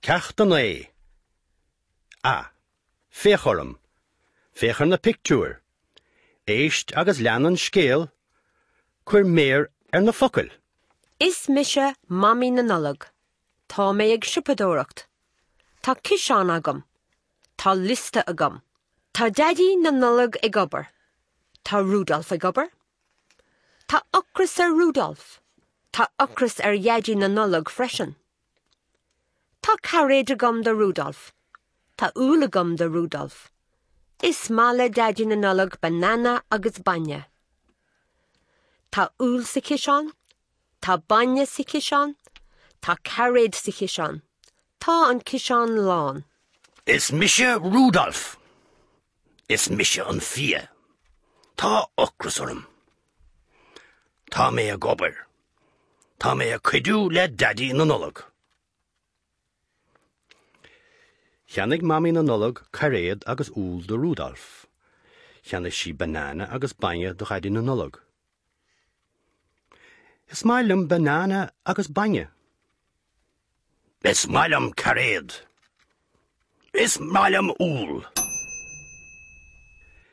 Ceachtain é. A. Féchorm. Féchar na pictiúr. Éist agus leanan scéal, chuir méir na focail. Is mise mamí na nullag. Tá mé ag sipadóireacht. Tá ciseán agam. Tá lista agam. Tá daddy na nullag ag obair. Tá Rudolf ag obair. Tá ocras ar Rudolf. Tá ocras ar daddy na nullag freisin. Tá caréid agam de Rudolf. Tá úl agam de Rudolf. Is mála daddy na nullag banana agus bainne. Tá úl sa ciseán. Tá bainne sa ciseán. Tá caréid sa ciseán. Tá an ciseán lán. Is mise Rudolf. Is mise an fia. Tá ocras orm. Tá mé a gobar. Tá mé a cuidú le daddy na nullag. Cheannig mamí na nullag caréad agus úl do Rudolf. Cheannig si banana agus bainne do chaidir na nullag. Is mailum banana agus bainne. Is mailum caréad. Is mailum úl.